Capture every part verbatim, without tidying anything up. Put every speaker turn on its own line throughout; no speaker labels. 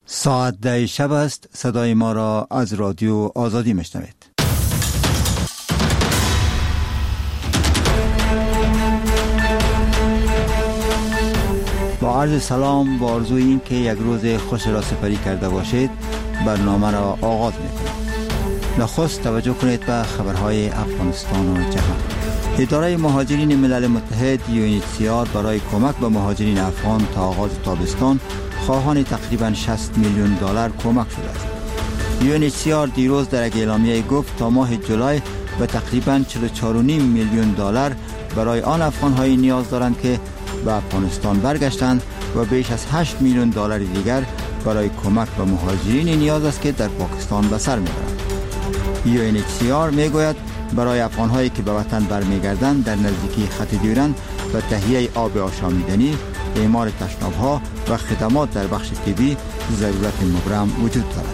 ساعت ده شب است. صدای ما را از رادیو آزادی میشنوید. با عرض سلام با آرزوی این که یک روز خوش را سپری کرده باشید، برنامه را آغاز میکنیم. نخست توجه کنید به خبرهای افغانستان و جهان. اداره مهاجرین ملل متحد یو ان اچ سی آر برای کمک به مهاجرین افغان تا آغاز تابستان خواهان تقریباً شصت میلیون دلار کمک شده است. یو ان اچ سی آر دیروز در یک اعلامیه گفت تا ماه جولای به تقریباً چهل و چهار و نیم میلیون دلار برای آن افغان‌های نیاز دارند که به افغانستان برگشتند و بیش از هشت میلیون دلار دیگر برای کمک به مهاجرین نیاز است که در پاکستان به سر میبرند. یو ان اچ سی آر میگوید برای افغان‌هایی که به وطن برمیگردند در نزدیکی خط دیورند و تهیه آب آشامیدنی، اعمار تشناب‌ها و خدمات در بخش طبی ضرورت مبرم وجود دارد.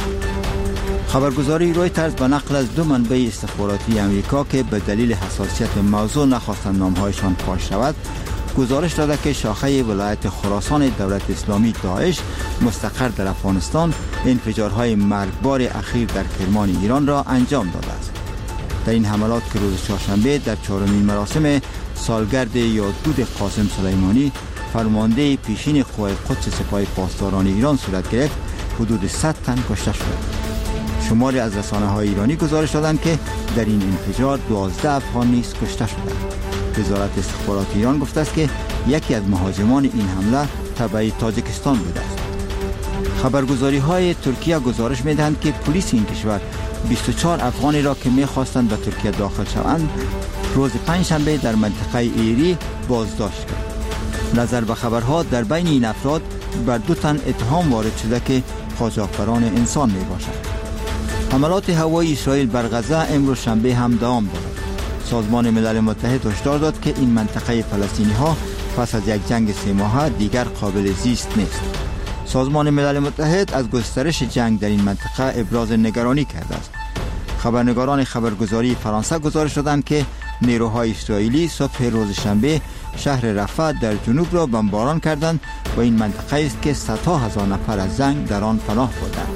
خبرگزاری رویترز به نقل از دو منبع استخباراتی امریکا که به دلیل حساسیت موضوع نخواستند نام‌هایشان فاش شود، گزارش داده که شاخه ولایت خراسان دولت اسلامی داعش مستقر در افغانستان انفجارهای مرگبار اخیر در کرمان ایران را انجام داده است. در این حملات که روز چهارشنبه در چهارمین مراسم سالگرد یادبود قاسم سلیمانی فرمانده پیشین قوای قدس سپاه پاسداران ایران صورت گرفت، حدود صد تن کشته شد. شماری از رسانه‌های ایرانی گزارش دادند که در این انفجار دوازده افغان نیز کشته شدند. وزارت استخبارات ایران گفته است که یکی از مهاجمان این حمله تبع تاجیکستان بوده است. خبرگزاری‌های ترکیه گزارش می‌دهند که پلیس این کشور بیست و چهار افغانی را که می‌خواستند به ترکیه داخل شوند روز پنجشنبه در منطقه ایری بازداشت کرد. نظر به خبرها در بین این افراد بر دو تن اتهام وارد شده که قاچاقبران انسان میباشند. حملات هوایی اسرائیل بر غزه امروز شنبه هم دوام دارد. سازمان ملل متحد هشدار داد که این منطقه فلسطینی ها پس از یک جنگ سه ماهه دیگر قابل زیست نیست. سازمان ملل متحد از گسترش جنگ در این منطقه ابراز نگرانی کرده است. خبرنگاران خبرگزاری فرانسه گزارش دادند که نیروهای اسرائیلی صبح روز شنبه شهر رفح در جنوب را بمباران کردند و این منطقه است که صدها هزار نفر از جنگ در آن پناه بردند.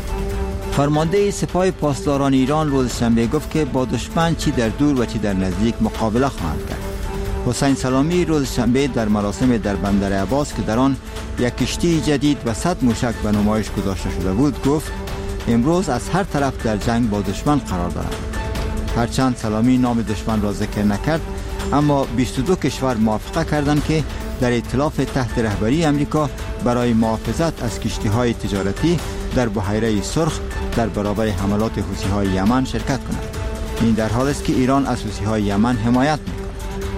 فرمانده سپاه پاسداران ایران روز شنبه گفت که با دشمن چی در دور و چی در نزدیک مقابله خواهند کرد. حسین سلامی روز شنبه در مراسم در بندر عباس که در آن یک کشتی جدید و صد موشک به نمایش گذاشته شده بود گفت امروز از هر طرف در جنگ با دشمن قرار دارند. هرچند سلامی نام دشمن را ذکر نکرد، اما بیست و دو کشور موافقه کردند که در ائتلاف تحت رهبری امریکا برای محافظت از کشتی‌های تجارتی در بحیره سرخ در برابر حملات حوثی‌های یمن شرکت کنند. این در حالی است که ایران از حوثی‌های یمن حمایت می‌کند.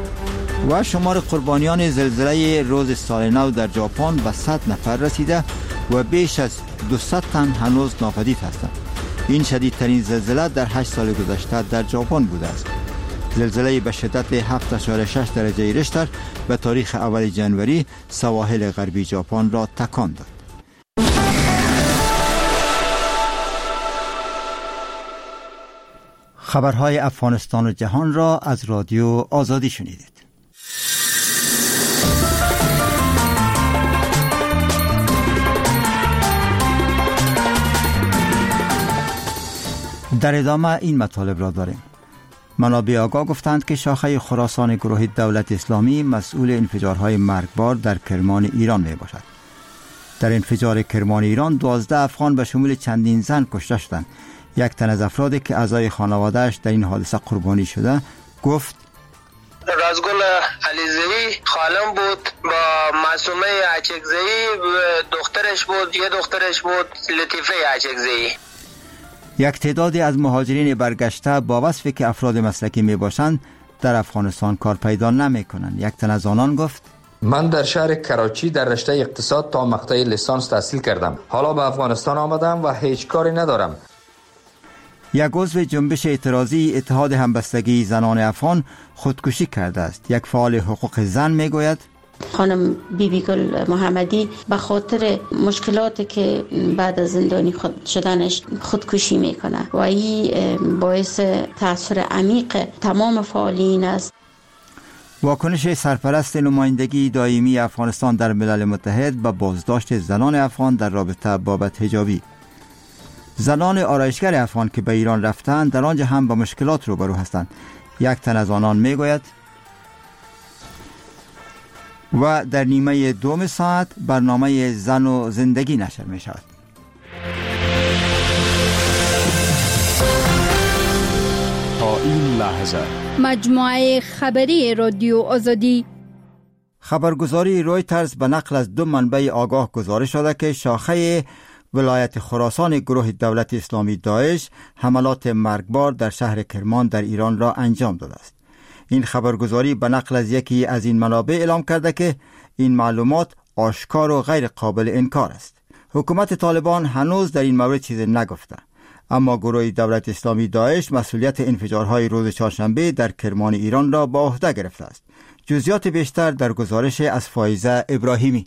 و شمار قربانیان زلزله روز سال نو در ژاپن به صد نفر رسیده و بیش از دویست تن هنوز ناپدید هستند. این شدیدترین زلزله در هشت سال گذشته در ژاپن بوده است. زلزله به شدت هفت اشاره شش درجه ریشتر به تاریخ اول جنوری سواحل غربی ژاپن را تکان داد. خبرهای افغانستان و جهان را از رادیو آزادی شنیدید. در ادامه این مطالب را داریم. منابع آگاه گفتند که شاخه خراسان گروه دولت اسلامی مسئول انفجارهای مرگبار در کرمان ایران می باشد. در انفجار کرمان ایران دوازده افغان به شمول چندین زن کشته شدند. یک تن از افرادی که اعضای خانواده‌اش در این حادثه قربانی شده گفت
رازگل علیزئی خالم بود، با معصومه اچکزئی دخترش بود، یه دخترش بود لطیفه اچکزئی.
یک تعدادی از مهاجرین برگشته با وصفی که افراد مسلکی می باشند در افغانستان کار پیدا نمی کنند. یک تن از آنان گفت
من در شهر کراچی در رشته اقتصاد تا مقطع لیسانس تحصیل کردم. حالا به افغانستان آمدم و هیچ کاری ندارم.
یک عضو جنبش اعتراضی اتحاد همبستگی زنان افغان خودکشی کرده است. یک فعال حقوق زن می گوید
خانم بیبی گل محمدی به خاطر مشکلاتی که بعد از زندانی خود شدنش خودکشی میکنه و این باعث تاثیر عمیق تمام فعالین است.
واکنش سرپرست نمایندگی دائمی افغانستان در ملل متحد به بازداشت زنان افغان در رابطه با بدحجابی. زنان آرایشگر افغان که به ایران رفتند در آنجا هم با مشکلات روبرو هستند. یک تن از آنان میگوید و در نیمه دوم ساعت برنامه زن و زندگی نشر می شود.
تا این لحظه
مجموعه خبری رادیو آزادی.
خبرگزاری رویترز به نقل از دو منبع آگاه گزارش داده که شاخه ولایت خراسان گروه دولت اسلامی داعش حملات مرگبار در شهر کرمان در ایران را انجام داده است. این خبرگزاری به نقل از یکی از این منابع اعلام کرده که این معلومات آشکار و غیر قابل انکار است. حکومت طالبان هنوز در این مورد چیزی نگفته، اما گروه دولت اسلامی داعش مسئولیت انفجارهای روز چهارشنبه در کرمان ایران را به عهده گرفته است. جزئیات بیشتر در گزارش از فایزه ابراهیمی.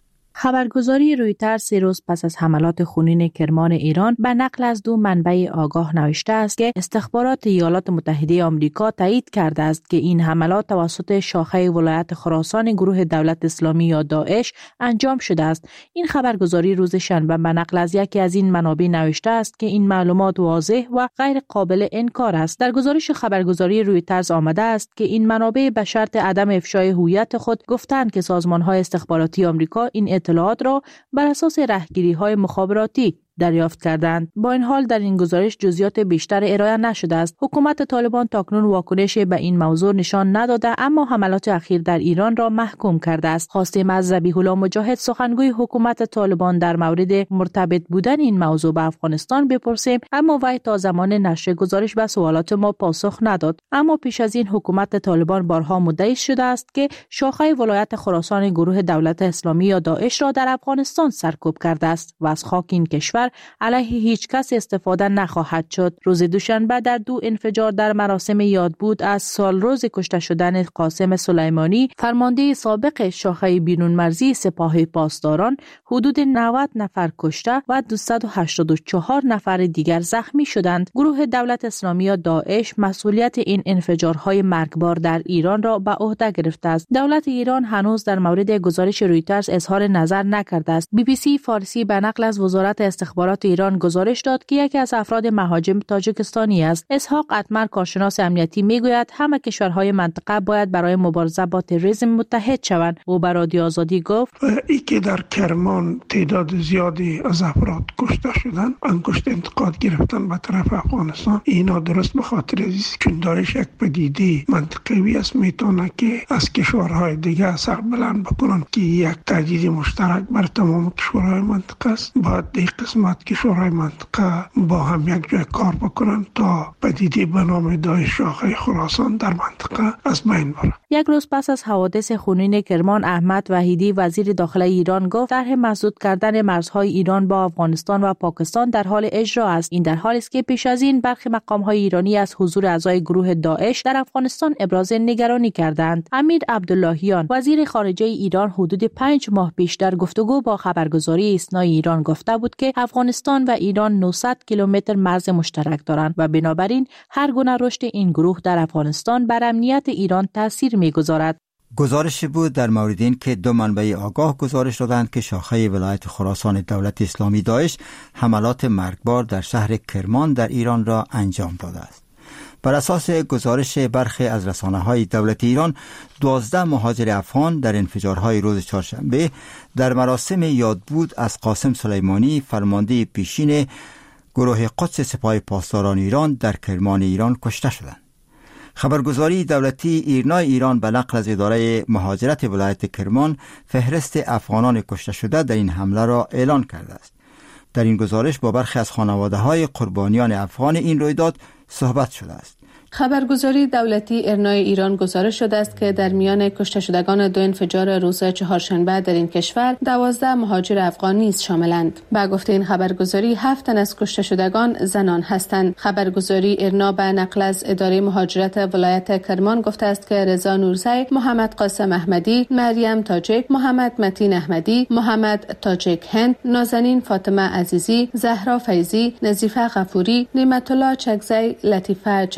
خبرگزاری رویترز سه روز پس از حملات خونین کرمان ایران به نقل از دو منبع آگاه نوشته است که استخبارات ایالات متحده آمریکا تایید کرده است که این حملات توسط شاخه ولایت خراسان گروه دولت اسلامی یا داعش انجام شده است. این خبرگزاری روز شنبه به نقل از یکی از این منابع نوشته است که این معلومات واضح و غیر قابل انکار است. در گزارش خبرگزاری رویترز آمده است که این منابع به شرط عدم افشای هویت خود گفتند که سازمان‌های استخباراتی آمریکا این اطلاعات را بر اساس راهگیری‌های مخابراتی دریافت کردند. با این حال در این گزارش جزئیات بیشتر ارائه نشده است. حکومت طالبان تاکنون واکنش به این موضوع نشان نداده، اما حملات اخیر در ایران را محکوم کرده است. خواستیم از ذبیح الله مجاهد سخنگوی حکومت طالبان در مورد مرتبط بودن این موضوع به افغانستان بپرسیم، اما وی تا زمان نشر گزارش به سوالات ما پاسخ نداد. اما پیش از این حکومت طالبان بارها مدعی شده است که شاخه ولایت خراسان گروه دولت اسلامی یا داعش را در افغانستان سرکوب کرده است و از خاک این کشور علیه هیچ کس استفاده نخواهد شد. روز دوشنبه در دو انفجار در مراسم یادبود از سال روز کشته شدن قاسم سلیمانی، فرمانده سابق شاخه بیرون مرزی سپاه پاسداران، حدود نود نفر کشته و دویست و هشتاد و چهار نفر دیگر زخمی شدند. گروه دولت اسلامی یا داعش مسئولیت این انفجارهای مرگبار در ایران را به عهده گرفته است. دولت ایران هنوز در مورد گزارش رویترز اظهار نظر نکرده است. بی بی سی فارسی به نقل از وزارت استخبارات ایران گزارش داد که یکی از افراد مهاجم تاجیکستانی است. اسحاق اتمر کارشناس امنیتی میگوید همه کشورهای منطقه باید برای مبارزه با تروریسم متحد شوند. او به رادیو آزادی گفت
ای که در کرمان تعداد زیادی از افراد کشته شدن، انگشت انتقاد گرفتن به طرف افغانستان، اینا درست به خاطر است که داعش یک پدیده منطقوی است، میتونه که از کشورهای دیگه سر بلند بکنن که یک تهدید مشترک بر تمام کشورهای منطقه است. باید در قسمت کشورهای منطقه با هم یک جای کار بکنن تا پدیده به نام داعش شاخه خراسان در منطقه از بین بره.
یک روز پس از حوادث خونین کرمان، احمد وحیدی وزیر داخله ایران گفت طرح مسدود کردن مرزهای ایران با افغانستان و پاکستان در حال اجرا است. این در حالی است که پیش از این برخی مقام‌های ایرانی از حضور اعضای گروه داعش در افغانستان ابراز نگرانی کردند. امیر عبداللهیان وزیر خارجه ایران حدود پنج ماه پیش در گفتگو با خبرگزاری اسنای ایران گفته بود که افغانستان و ایران نهصد کیلومتر مرز مشترک دارند و بنابراین هر گونه رشد این گروه در افغانستان بر امنیت ایران تاثیر می‌گذارد.
گزارش بود در مورد این که دو منبع آگاه گزارش دادند که شاخه ولایت خراسان دولت اسلامی داعش حملات مرگبار در شهر کرمان در ایران را انجام داده است. بر اساس گزارش برخی از رسانه‌های دولت ایران، دوازده مهاجر افغان در انفجارهای روز چهارشنبه در مراسم یادبود از قاسم سلیمانی، فرمانده پیشین گروه قدس سپاه پاسداران ایران در کرمان ایران کشته شدند. خبرگزاری دولتی ایرنا ایران به نقل از اداره مهاجرت ولایت کرمان فهرست افغانان کشته شده در این حمله را اعلان کرده است. در این گزارش با برخی از خانواده‌های قربانیان افغان این رویداد صحبت شده است.
خبرگزاری دولتی ایرنای ایران گزارش شده است که در میان کشته شدگان دو انفجار روز چهارشنبه در این کشور دوازده مهاجر افغان نیز شاملند. با گفته این خبرگزاری هفت تن از کشته شدگان زنان هستند. خبرگزاری ایرنا به نقل از اداره مهاجرت ولایت کرمان گفته است که رضا نورزی، محمد قاسم احمدی، مریم تاجک، محمد متین احمدی، محمد تاجک هند، نازنین فاطمه عزیزی، زهرا فیضی، نظیفه غفوری، نعمت الله چگزی، لطیفه چگزی،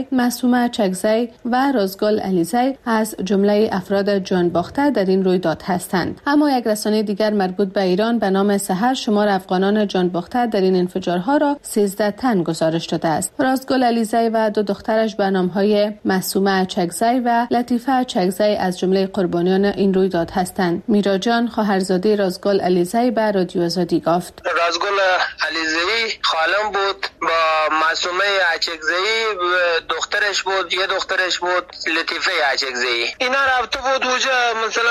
معصومه اچکزی و رازگل علیزی از جمله افراد جان باخته در این رویداد هستند. اما یک رسانه دیگر مربوط به ایران به نام سحر شمار افغانان جان باخته در این انفجارها را سیزده تن گزارش داده است. رازگل علیزی و دو دخترش به نام‌های معصومه اچکزی و لطیفه اچکزی از جمله قربانیان این رویداد هستند. میرا جان خواهرزاده رازگل علیزی به رادیو آزادی گفت:
رازگل علیزی خالم بود، با معصومه اچکزی دخترش بود، یه دخترش بود لطیفه اچکزی. اینا رفته بود وجا مثلا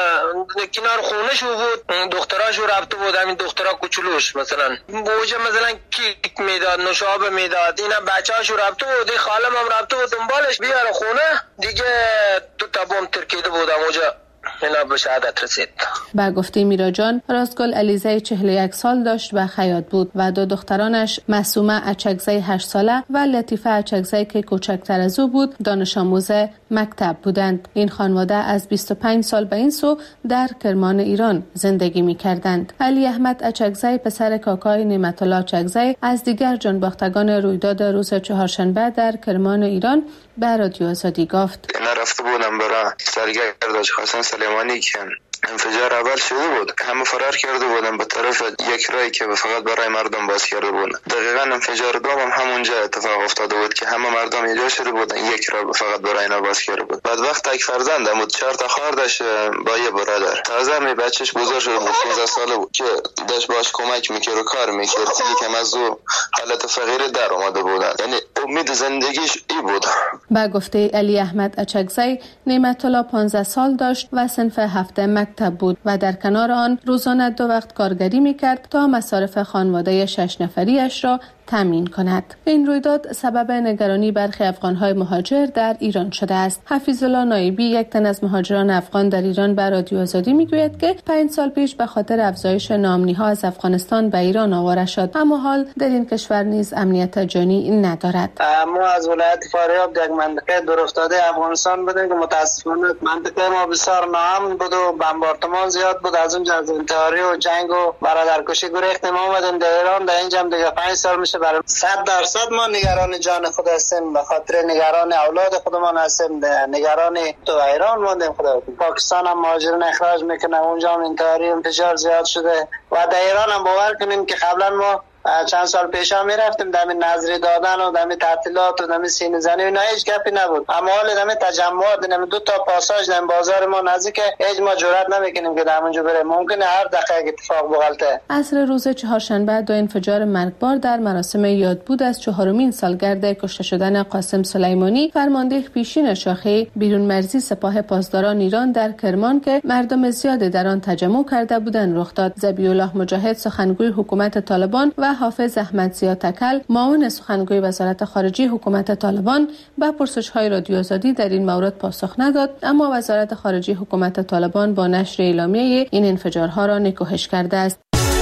کنار خونه شو بود، دختراش رفته بود، همین دخترا کوچولوش مثلا وجا مثلا کیک میداد، نوشابه میداد، اینا بچه‌هاشو رفته بود، خالم هم رفته بود دنبالش بیاره خونه دیگه. تو تابوم ترکیده بودم وجا اینا به شهادت رسید.
با گفته میرا جان، رازگل علیزی چهل و یک سال داشت و خیاط بود و دو دخترانش معصومه اچکزی هشت ساله و لطیفه اچکزی که کوچکتر از او بود دانش آموز مکتب بودند. این خانواده از بیست و پنج سال به این سو در کرمان ایران زندگی می کردند. علی احمد اچکزی پسر کاکای نعمت الله اچکزی از دیگر جان باختگان رویداد روز چهارشنبه در کرمان ایران به رادیو آزادی گفت:
نرفته بودم برای سرگرد حاج حسن سلیمانی که انفجار اول شده بود، همه فرار کرده بودن به طرف یک راهی که فقط برای مردم باز کرده بودن. دقیقاً انفجار دوم هم همونجا اتفاق افتاده بود که همه مردم اینجا شده بودن، یک راه فقط برای اینا باز کرده بود. بعد وقت یک فرزند بود، چهار تا خواهر داشت با یه برادر. تازه می بچهش بزرگ شده بود، پانزده ساله بود که داشت باش کمک میکرد و کار میکرد. یکم از او حالت فقیری در اومده بودن، یعنی امید زندگیش ای بود.
با گفته علی احمد اچکزی، نعمت الله پانزده سال داشت و صنف هفته مکتب بود و در کنار آن روزانه دو وقت کارگری میکرد تا مصارف خانواده شش نفریش را تامین کند. این رویداد سبب نگرانی برخی افغان‌های مهاجر در ایران شده است. حفیظ الله نایبی، یک تن از مهاجران افغان در ایران، به رادیو آزادی میگوید که پنج سال پیش به خاطر افزایش نامنی‌ها از افغانستان به ایران آواره شد، اما حال در این کشور نیز امنیت جانی ندارد.
ما از ولایت فاریاب در منطقه دورافتاده افغانستان بودیم که متاسفانه منطقه ما بسیار ناامن بود و بمباردمان زیاد بود. از اونجا از انتحاری و جنگ و برادرکشی گریختیم، ما اومدیم در ایران. در اینجا دیگه پنج سال میشه. برای صد درصد ما نگران جان خود هستیم، به خاطر نگران اولاد خودمان هستیم، نگران تو ایران موندیم. خدا پاکستان هم مهاجرین اخراج میکنه، اونجا هم انتحاری انفجار زیاد شده و در ایران هم باور کنیم که قبلا ما چند سال پیش هم میرفتیم دمی نظری دادن و دمی تعطیلات و دمی سینه زنی و اینا هیچ گپی نبود، اما حال دمی تجمعات دمی دو تا پاساژ دمی بازار ما نزدیکه، هیچ ما جرئت نمیکنیم که همونجا بریم، ممکنه هر دقیقه اتفاق بغلطه.
عصر روز چهارشنبه دو انفجار مرگبار در مراسم یادبود از چهارمین سالگرد کشته شدن قاسم سلیمانی، فرمانده پیشین شاخه بیرون مرزی سپاه پاسداران ایران در کرمان که مردم زیادی در آن تجمع کرده بودند رخ داد. ذبیح الله مجاهد، سخنگوی حکومت طالبان، و حافظ احمدزیا تکل، معاون سخنگوی وزارت خارجه حکومت طالبان، به پرسش‌های رادیو آزادی در این مورد پاسخ نداد، اما وزارت خارجه حکومت طالبان با نشر اعلامیه این انفجارها را نکوهش کرده است.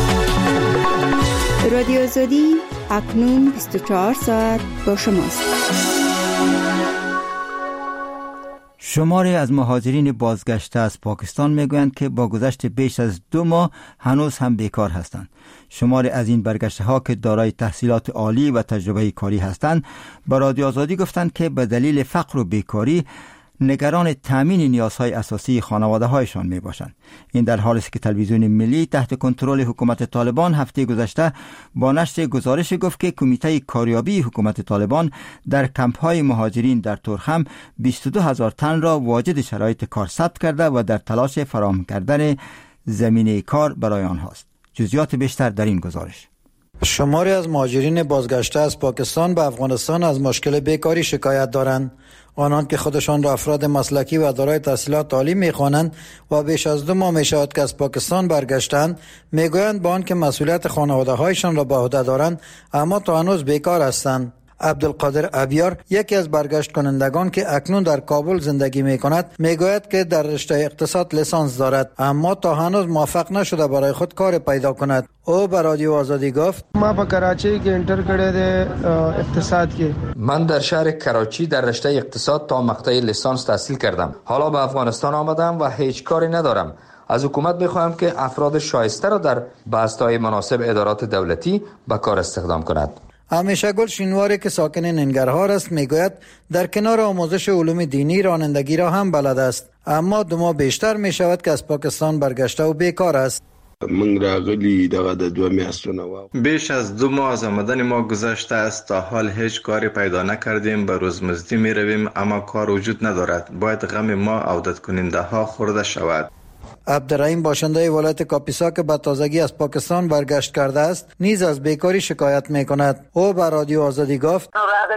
رادیو آزادی اکنون بیست و چهار ساعت با شماست.
شماری از مهاجرین بازگشته از پاکستان میگویند که با گذشت بیش از دو ماه هنوز هم بیکار هستند. شماری از این برگشته ها که دارای تحصیلات عالی و تجربه کاری هستند با رادیو آزادی گفتند که به دلیل فقر و بیکاری نگران تامین نیازهای اساسی خانواده هایشان می باشند. این در حالی است که تلویزیون ملی تحت کنترل حکومت طالبان هفته گذشته با نشر گزارش گفت که کمیته کاریابی حکومت طالبان در کمپ های مهاجرین در تورخم بیست و دو هزار تن را واجد شرایط کار ثبت کرده و در تلاش فراهم کردن زمینه کار برای آنهاست. جزئیات بیشتر در این گزارش.
شماری از مهاجرین بازگشته از پاکستان به افغانستان از مشکل بیکاری شکایت دارند. آنان که خودشان را افراد مسلکی و دارای تحصیلات عالی می‌خوانند و بیش از دو ماه می‌شود که از پاکستان برگشتند، میگویند با آنکه مسئولیت خانواده‌هایشان را به عهده دارند اما تا هنوز بیکار هستند. عبدالقادر ابیار، یکی از برگشت کنندگان که اکنون در کابل زندگی می کند، می گوید که در رشته اقتصاد لیسانس دارد اما تا هنوز موفق نشده برای خود کار پیدا کند. او به رادیو آزادی گفت:
ما په کراچی کې انټر کړی دی اقتصاد کې.
من در شهر کراچی در رشته اقتصاد تا مقطع لیسانس تحصیل کردم. حالا به افغانستان آمدم و هیچ کاری ندارم. از حکومت می‌خواهم که افراد شایسته را در بسته‌های مناسب ادارات دولتی به کار استخدام کند.
همیشه گل شینواری که ساکن ننگرهار است میگوید در کنار آموزش علوم دینی رانندگی را هم بلد است، اما دو ماه بیشتر می شود که از پاکستان برگشته و بیکار است.
من راغلی دغه د دوه میاشتونه و
بیش از دو ماه از آمدن ما گذشته است، تا حال هیچ کاری پیدا نکردیم. به روزمزدی می رویم اما کار وجود ندارد. باید غم ما عودت کننده ها خورده شود.
عبدالرحیم باشنده ولایت کاپیسا که به تازگی از پاکستان برگشت کرده است نیز از بیکاری شکایت می کند. او به رادیو آزادی گفت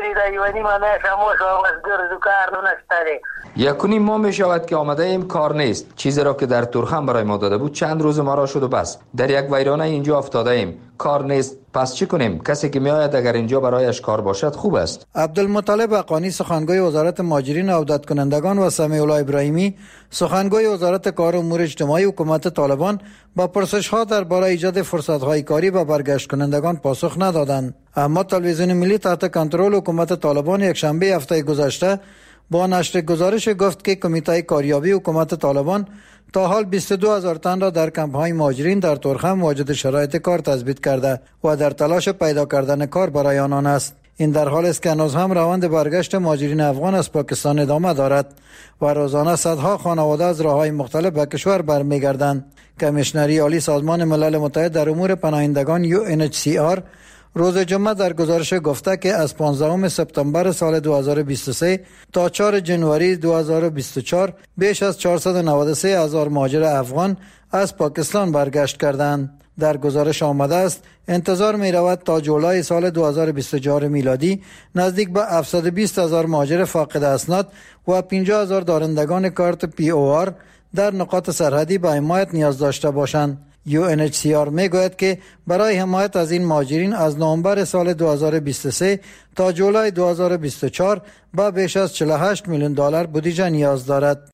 یکونی ما می شود که آمده ایم، کار نیست. چیزی را که در تورخم برای ما داده بود چند روز ما را شد و بس. در یک ویرانه اینجا افتاده ایم، کار نیست. پس چی کنیم؟ کسی که می آید اگر اینجا برایش کار باشد خوب است.
عبدالمطلب حقانی سخنگوی وزارت مهاجرین و عودت کنندگان و سمیع الله ابراهیمی سخنگوی وزارت کار و امور اجتماعی حکومت طالبان با پرسش ها درباره ایجاد فرصت های کاری به برگشت کنندگان پاسخ ندادند. اما تلویزیون ملی تحت کنترل حکومت طالبان یک شنبه هفته گذشته با نشر گزارش گفت که کمیته کاریابی حکومت طالبان تا حال بیست و دو هزار تن را در کمپ های مهاجرین در تورخم واجد شرایط کار تثبیت کرده و در تلاش پیدا کردن کار برای آنان است. این در حال است که هنوز هم روند برگشت مهاجرین افغان از پاکستان ادامه دارد و روزانه صدها خانواده از راه‌های مختلف به کشور برمیگردند. کمیشنری عالی سازمان ملل متحد در امور پناهندگان یو ان اچ سی آر روز جمعه در گزارش گفته که از پانزدهم سپتامبر سال دو هزار و بیست و سه تا چهارم ژانویه دو هزار و بیست و چهار بیش از چهارصد و نود و سه هزار مهاجر افغان از پاکستان برگشت کردند. در گزارش آمده است انتظار می رود تا جولای سال دو هزار و بیست و چهار میلادی نزدیک به هفتصد و بیست هزار مهاجر فاقد اسناد و پنجاه هزار دارندگان کارت پی او آر در نقاط سرحدی به حمایت نیاز داشته باشند. یو ان اچ سی آر می گوید که برای حمایت از این مهاجرین از نوامبر سال دو هزار و بیست و سه تا جولای دو هزار و بیست و چهار با بیش از چهل و هشت میلیون دلار بودجه نیاز دارد.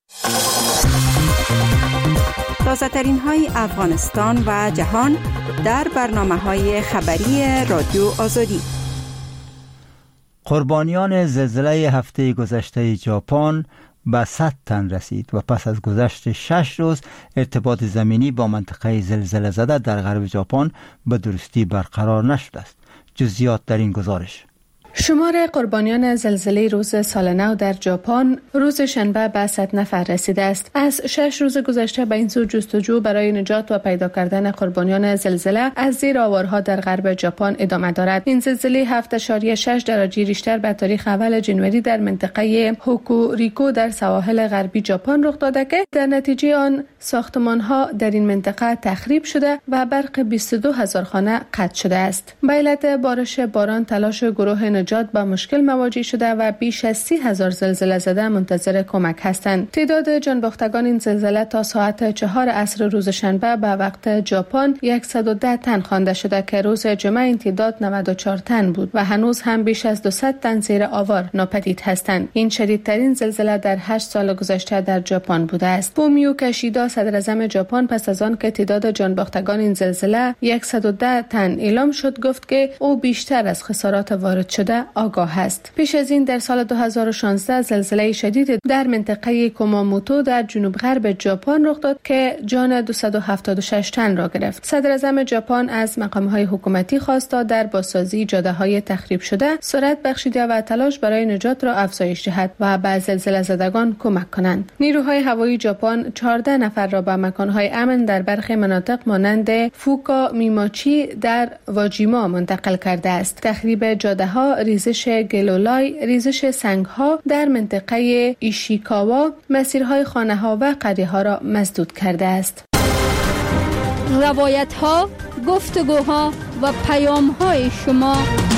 تازه ترین های افغانستان و جهان در برنامه های خبری رادیو آزادی.
قربانیان زلزله هفته گذشته ژاپن به صد تن رسید و پس از گذشت شش روز ارتباط زمینی با منطقه زلزله زده در غرب ژاپن به درستی برقرار نشده است. جزئیات در این گزارش.
شمار قربانیان زلزله روز سال نو در ژاپن روز شنبه به صد نفر رسیده است. از شش روز گذشته به این سو جستجو برای نجات و پیدا کردن قربانیان زلزله از زیر آوارها در غرب ژاپن ادامه دارد. این زلزله هفت ممیز شش درجه ریشتر به تاریخ اول ژانویه در منطقه هوکوریکو در سواحل غربی ژاپن رخ داده که در نتیجه آن ساختمان‌ها در این منطقه تخریب شده و برق بیست و دو هزار خانه قطع شده است. به علت بارش باران تلاش گروه نجات با مشکل مواجه شده و بیش از سی هزار زلزله زده منتظر کمک هستند. تعداد جانباختگان این زلزله تا ساعت چهار عصر روز شنبه به وقت ژاپن صد و ده تن خوانده شده که روز جمعه این تعداد نود و چهار تن بود و هنوز هم بیش از دویست تن زیر آوار ناپدید هستند. این شدیدترین زلزله در هشت سال گذشته در ژاپن بوده است. فومیو کشیدا صدر اعظم ژاپن پس از آن که تعداد جانباختگان این زلزله صد و ده تن اعلام شد گفت که او بیشتر از خسارات وارد شده آگاه است. پیش از این در سال دو هزار و شانزده زلزله شدید در منطقه کوماموتو در جنوب غرب ژاپن رخ داد که جان دویست و هفتاد و شش تن را گرفت. صدر اعظم ژاپن از مقام‌های حکومتی خواست تا در بازسازی جاده‌های تخریب شده سرعت بخشیده و تلاش برای نجات را افزایش دهد و به زلزله زدگان کمک کنند. نیروهای هوایی ژاپن چهارده نفر را به مکان‌های امن در برخی مناطق مانند فوکا میماچی در واجیما منتقل کرده است. تخریب جاده‌ها، ریزش گلولای، ریزش سنگ‌ها در منطقه ایشیکاوا مسیرهای خانه‌ها و قریه‌ها را مسدود کرده است.
روایت‌ها، گفتگوها و پیام‌های شما.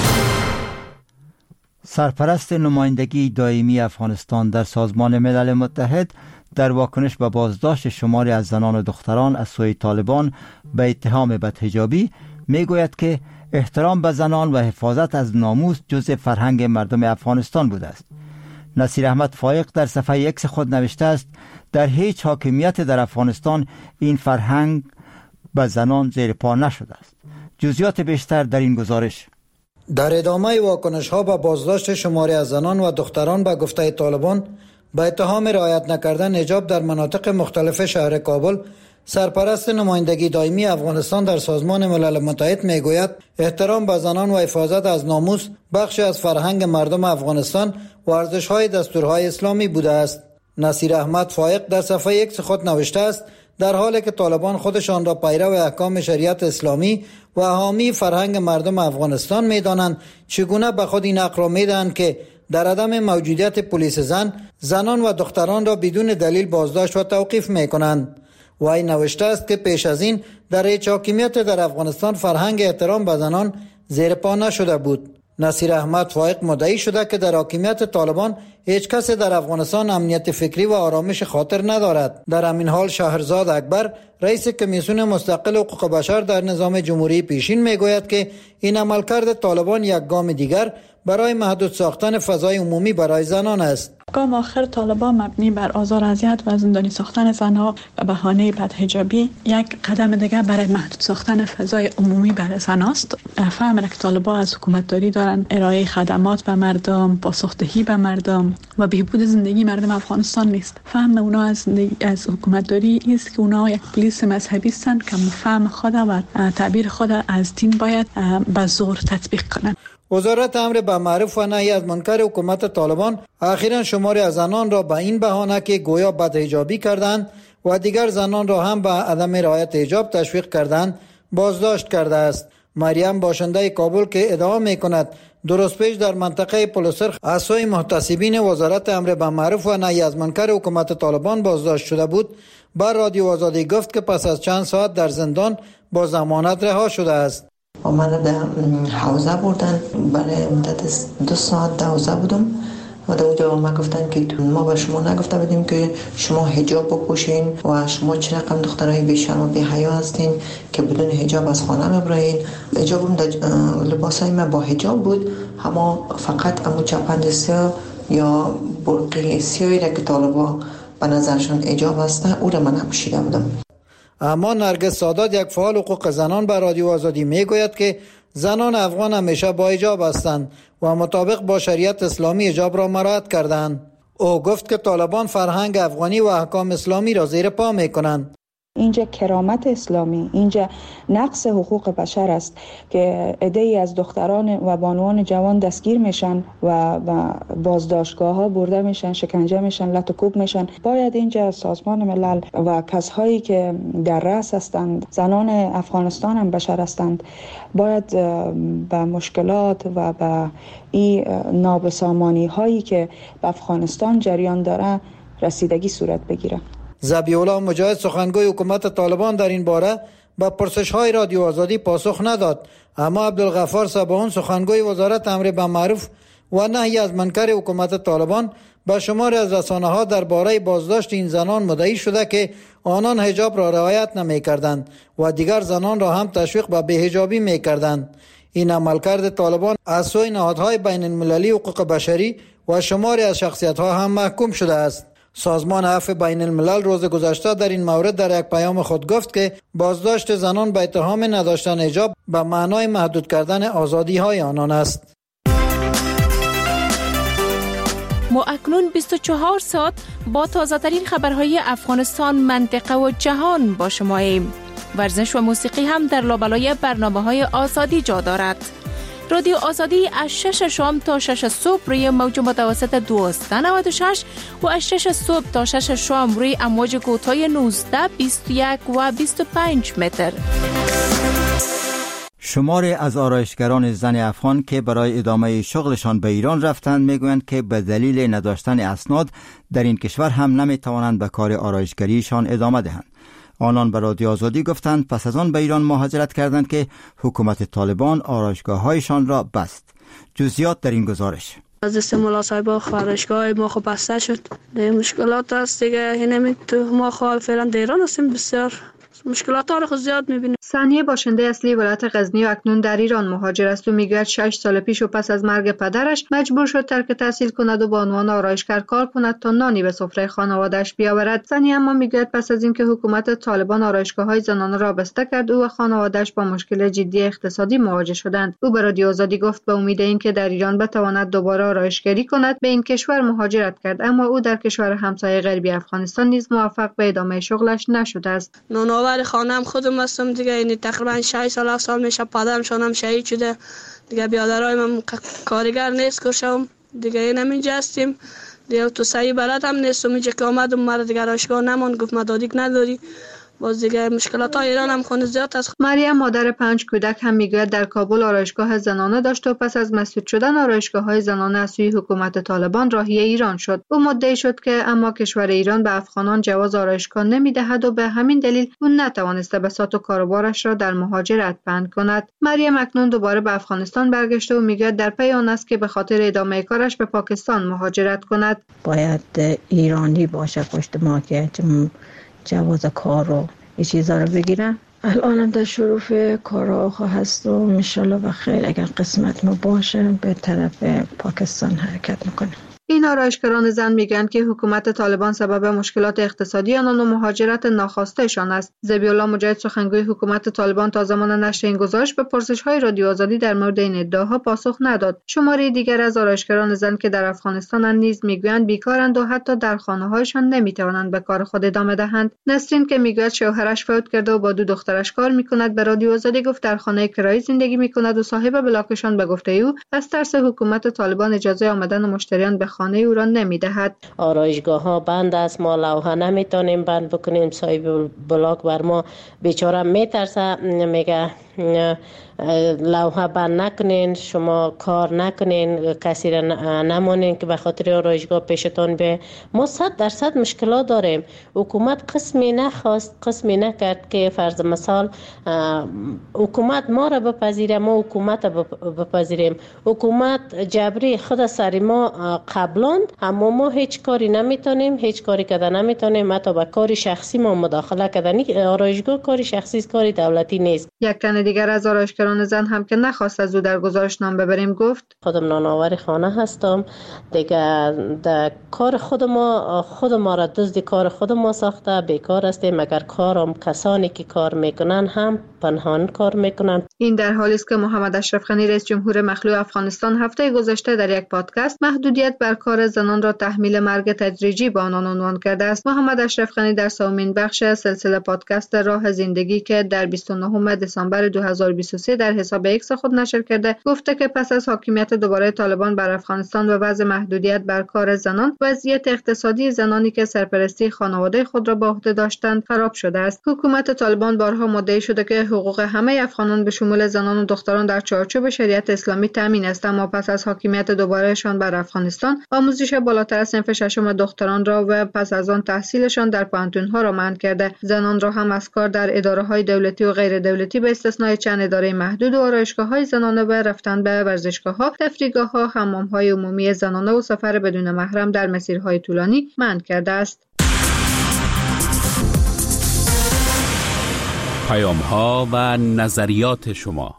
سرپرست نمایندگی دائمی افغانستان در سازمان ملل متحد در واکنش به بازداشت شماری از زنان و دختران از سوی طالبان به اتهام بدحجابی میگوید که احترام به زنان و حفاظت از ناموس جزء فرهنگ مردم افغانستان بوده است. نصیر احمد فایق در صفحه ایکس خود نوشته است در هیچ حاکمیت در افغانستان این فرهنگ به زنان زیر پا نشده است. جزئیات بیشتر در این گزارش.
در ادامه واکنش ها به بازداشت شماری از زنان و دختران به گفته طالبان به اتهام رعایت نکردن حجاب در مناطق مختلف شهر کابل، سرپرست نمایندگی دائمی افغانستان در سازمان ملل متحد میگوید احترام به زنان و حفاظت از ناموس بخشی از فرهنگ مردم افغانستان و ارزش‌های دستورهای اسلامی بوده است. نصیر احمد فائق در صفحه ایکس خود نوشته است در حالی که طالبان خودشان را پیرو احکام شریعت اسلامی و حامی فرهنگ مردم افغانستان می‌دانند، چگونه به خود این حق را می‌دهند که در عدم موجودیت پلیس زن، زنان و دختران را بدون دلیل بازداشت و توقیف می‌کنند. و این نوشته است که پیش از این در هیچ حاکمیت در افغانستان فرهنگ احترام به زنان زیر پا نشده بود. نصیر احمد فائق مدعی شده که در حاکمیت طالبان هیچ کس در افغانستان امنیت فکری و آرامش خاطر ندارد. در همین حال شهرزاد اکبر رئیس کمیسیون مستقل حقوق بشر در نظام جمهوری پیشین میگوید که این عملکرد طالبان یک گام دیگر برای محدود ساختن فضای عمومی برای زنان است.
گام آخر طالبان مبنی بر آزار اذیت و زندانی ساختن زنها و بهانه بدحجابی یک قدم دیگر برای محدود ساختن فضای عمومی برای زن است. فهمیدن که طالبان از حکومتداری دارن ارائه خدمات به مردم، پاسخدهی به مردم و بهبود زندگی مردم افغانستان نیست. فهم اونا از از حکومتداری است که اونا یک پلیس مذهبی هستند که فهم خود و تعبیر خود از دین باید به زور تطبیق کنند.
وزارت امر به معروف و نهی از منکر حکومت طالبان اخیراً شماری از زنان را به این بهانه که گویا بدحجابی کردند و دیگر زنان را هم به عدم رعایت حجاب تشویق کردند بازداشت کرده است. مریم باشنده کابل که ادعا می‌کند درست پیش در منطقه پلسرخ از سوی محتسبین وزارت امر به معروف و نهی از منکر حکومت طالبان بازداشت شده بود، بر رادیو آزادی گفت که پس از چند ساعت در زندان با ضمانت رها شده است.
و من در حوزه بردن برای مدت دو ساعت در حوزه بودم و در اونجا ما گفتن که ما به شما نگفته بودیم که شما حجاب بپوشین و شما چه رقم دخترای بی‌شرم و بی‌حیا هستین که بدون حجاب از خانه میبرین. حجابم در لباسای من با حجاب بود، اما فقط امو چپند سیاه یا برقی سیاهی را که طالبا به نظرشون حجاب هسته او را من نپوشیده بودم.
اما نرگس سادات یک فعال حقوق زنان به رادیو آزادی میگوید که زنان افغان همیشه با حجاب هستند و مطابق با شریعت اسلامی حجاب را مراعات کردند. او گفت که طالبان فرهنگ افغانی و احکام اسلامی را زیر پا میکنند.
اینجا کرامت اسلامی، اینجا نقص حقوق بشر است که عده‌ای از دختران و بانوان جوان دستگیر میشن و, و بازداشتگاه ها برده میشن، شکنجه میشن، لط و کوب میشن. باید اینجا سازمان ملل و کسایی که در رأس هستند، زنان افغانستان هم بشر هستند، باید به مشکلات و به این نابسامانی هایی که به افغانستان جریان داره رسیدگی صورت بگیره.
ذبیح مجاهد سخنگوی حکومت طالبان در این باره به پرسش‌های رادیو آزادی پاسخ نداد، اما عبدالغفار صباحون سخنگوی وزارت امر به معروف و نهی از منکر حکومت طالبان به شماری از رسانه‌ها درباره بازداشت این زنان مدعی شده که آنان حجاب را رعایت نمی‌کردند و دیگر زنان را هم تشویق به بی‌حجابی می‌کردند. این عملکرد طالبان از سوی نهادهای بین المللی حقوق بشری و شماری از شخصیت‌ها هم محکوم شده است. سازمان عفو بین الملل روز گذشته در این مورد در یک پیام خود گفت که بازداشت زنان به اتهام نداشتن حجاب به معنای محدود کردن آزادی‌های آنان است.
ما اکنون بیست و چهار ساعت با تازه‌ترین خبرهای افغانستان، منطقه و جهان با شما ایم. ورزش و موسیقی هم در لابلای برنامه‌های آزادی جا دارد. رادیو آزادی از شش شام تا شش صبح روی موج متوسط دویست و نود و شش و از شش صبح تا شش شام روی امواج کوتاه نوزده، بیست و یک و بیست و پنج متر.
شماری از آرایشگران زن افغان که برای ادامه شغلشان به ایران رفتند میگویند که به دلیل نداشتن اسناد در این کشور هم نمیتوانند به کار آرایشگریشان ادامه دهند. آنان به رادیو آزادی گفتند پس از آن به ایران مهاجرت کردند که حکومت طالبان آرایشگاه‌هایشان را بست. جزئیات در این گزارش.
از دست ملا صاحب خارجگاه ما خب بسته شد. ده مشکلات است دیگه، اینمی تو ما خب فعلا در ایران هستیم، بسیار مشکلات ها رو خود زیاد میبینیم.
ثانیه باشنده اصلی ولایت غزنی و اکنون در ایران مهاجر است و میگوید شش سال پیش و پس از مرگ پدرش مجبور شد ترک تحصیل کند و به عنوان آرایشگر کار کند تا نانی به سفره خانواده‌اش بیاورد. ثانیه اما میگوید پس از اینکه حکومت طالبان آرایشگاه‌های زنانه را بسته کرد او و خانواده‌اش با مشکل جدی اقتصادی مواجه شدند. او به رادیو آزادی گفت به امید اینکه در ایران بتواند دوباره آرایشگری کند به این کشور مهاجرت کرد، اما او در کشور همسایه غربی افغانستان نیز موفق به ادامه شغلش نشده است.
نانآور خانم خودم هستم دیگه، یعنی تقریبا شش سال هفت سال میشه پدرم شونم شهید شده دیگه، بیادرای من کارگر نیست کشم دیگه، این همینجا هستیم دیگه. تو سعی بلد هم نیستم، اینجا که آمدم مرا دیگه آرایشگاه نمان، گفت مدادیک نداری، باز دیگه مشکلات های ایران هم خونه زیاد است.
مریم مادر پنج کودک هم میگوید در کابل آرایشگاه زنانه داشت و پس از مسدود شدن آرایشگاه های زنانه از سوی حکومت طالبان راهی ایران شد. او مدعی شد که اما کشور ایران به افغانان جواز آرایشگاه نمیدهد و به همین دلیل او نتوانسته بساط و کاروبارش را در مهاجرت بند کند. مریم اکنون دوباره به افغانستان برگشته و میگوید در پی آن است که به خاطر ادامه کارش به پاکستان مهاجرت کند.
باید ایرانی باشه پشت ما که جواز کار رو این چیزا رو بگیرم. الانم در شروع کارها هست و انشالله بخیر اگر قسمت ما باشه به طرف پاکستان حرکت میکنیم.
این آرایشگران زن میگن که حکومت طالبان سبب مشکلات اقتصادی آنان و مهاجرت ناخواستهشان است. ذبیح‌الله مجاهد سخنگوی حکومت طالبان تا زمان نشر این گزارش به پرسش‌های رادیو آزادی در مورد این ادعاها پاسخ نداد. شماره دیگر از آرایشگران زن که در افغانستان نیز میگویند بیکارند و حتی در خانه‌هایشان نمیتوانند به کار خود ادامه دهند. نسرین که میگوید شوهرش فوت کرده و با دو دخترش کار میکند به رادیو آزادی گفت در خانه کرایه زندگی میکند و صاحب بلاکشان به گفته او از ترس حکومت طالبان اجازه آمدن مشتریان به خانه او را نمیدهد.
آرایشگاه ها بند است، ما لوحه نمیتونیم بند بکنیم، صاحب بلاک بر ما بیچاره میترسه، میگه لوحه بند نکنین، شما کار نکنین، کسی را نمانین که به خاطر آرایشگاه پیشتان به ما. صد درصد مشکلات داریم. حکومت قسمی نخواست، قسمی نکرد که فرض مثال حکومت ما را بپذیره، ما حکومت را بپذیریم. حکومت جبری خود سر ما قبلاند، اما ما هیچ کاری نمیتونیم، هیچ کاری کرده نمیتونیم، حتی به کار شخصی ما مداخله کردن. آرایشگاه کاری شخصی است، کاری دولتی نیست.
یک تن دیگر از آرایشگران زن هم که نخواست از او در گزارش نام ببریم گفت
خودم نانآور خانه هستم دیگه، در کار خود ما خود ما را دزد کار خود ما ساخته، بیکار هستیم. مگر کارم کسانی که کار میکنن هم پنهان کار میکنن.
این در حالی است که محمد اشرف غنی رئیس جمهور مخلوع افغانستان هفته گذشته در یک پادکست محدودیت بر کار زنان را تحمیل مرگ تدریجی به آنان عنوان کرده است. محمد اشرف غنی در سومین بخش سلسله پادکست راه زندگی که در بیست و نهم دسامبر دو هزار و بیست و سه در حساب ایکس خود نشر کرده گفته که پس از حاکمیت دوباره طالبان بر افغانستان و وضع محدودیت بر کار زنان، وضعیت اقتصادی زنانی که سرپرستی خانواده خود را به عهده داشتند خراب شده است. حکومت طالبان بارها مدعی شده که حقوق همه افغانان به شمول زنان و دختران در چارچوب شریعت اسلامی تامین است، اما پس از حاکمیت دوبارهشان بر افغانستان آموزش بالاتر از صنف ششم دختران را و پس از آن تحصیلشان در پانتون‌ها را منع کرده. زنان را هم از کار در اداره‌های دولتی و غیر دولتی به استثنای چند اداره محدود و آرایشگاه‌های زنانه و رفتن به ورزشگاه‌ها، تفریحگاه‌ها، حمام‌های عمومی زنانه و سفر بدون محرم در مسیرهای طولانی منع کرده است.
پیام‌ها و نظریات شما.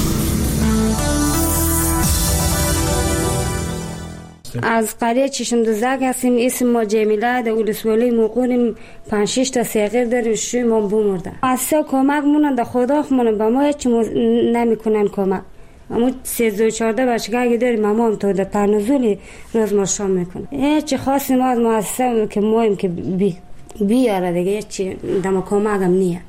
از قریه چشم دوزک هستیم. اسم ما جمیله در ولسوالی موقعیم. پنج شش تا صغیر داریم، شوی ما بمرده. اصلا کمک مونن در خدا خمونن به ما هیچ نمیکنن کمک. اما سیزده و چهارده بچگاه داریم، اما هم تو در تنزولی روز ما شام میکنه. هیچ خاصی ما از مؤسسه که مایم که بی بیاره دیگه هیچ دم کمک هم نیه.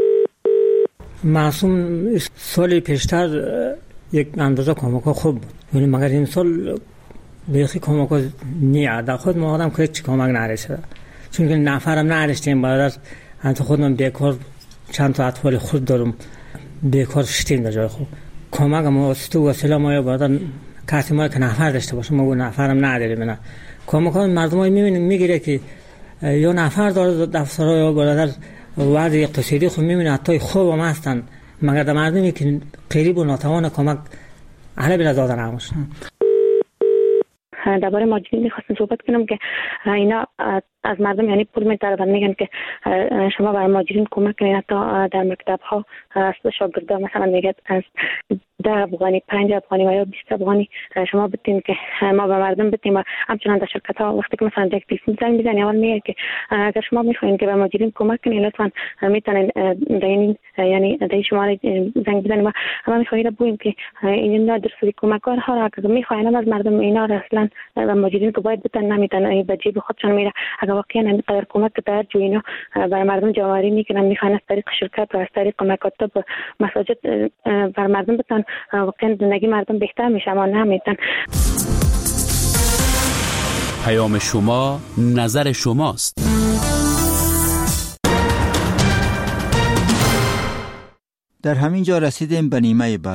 معصوم سال پیشتر یک اندازه کمک خوب بود، ولی مگر این سال بیخی کمک نیه. در خود ما آدم که هیچ کمک نرسیده، چون که نفرم نرسیدیم. بعد از خودم بیکار چند تا اطفال خود دارم، بیکار شدیم در جای خود. کمک ما استو وسیله ما بعد کسی ما که نفر داشته باشه، ما نفرم نداریم. نه کمک مردم ها میبینیم میگیره که یا نفر داره دفترها یا برادر وضع اقتصادی خود میبینه حتی خوب هم هستن، مگر در مردمی که قریب و ناتوان کمک اهل بلا دادن همشن.
درباره مهاجرین میخواستم صحبت کنم که اینا از مردم یعنی پول میطلبن، میگن که شما برای مهاجرین کمک کنین. حتی در مکتب ها از شاگردا مثلا میگه از ده افغانی، پنج افغانی و یا بیست افغانی شما بتین که ما به مردم بتیم. و همچنان در شرکت ها وقتی که مثلا یک تلفن زنگ میزنی اول میگه که اگر شما میخواین که به مهاجرین کمک کنین لطفا میتونین دین یعنی در شماره زنگ بزنید. و ما میخوایم بگیم که اینا درستی کمکار ها را که میخواین از مردم اینا اصلا و مهاجرین که باید بتن نمیتن به جیب خودشان میره. اگر واقعا اینقدر کمک در جو اینا برای مردم جواری میکنن، میخواین از طریق شرکت و از طریق مکاتب مساجد بر مردم بتن واقعا زندگی مردم بهتر میشه، اما نمیتن.
پیام شما نظر شماست.
در همین جا رسیدیم به نیمه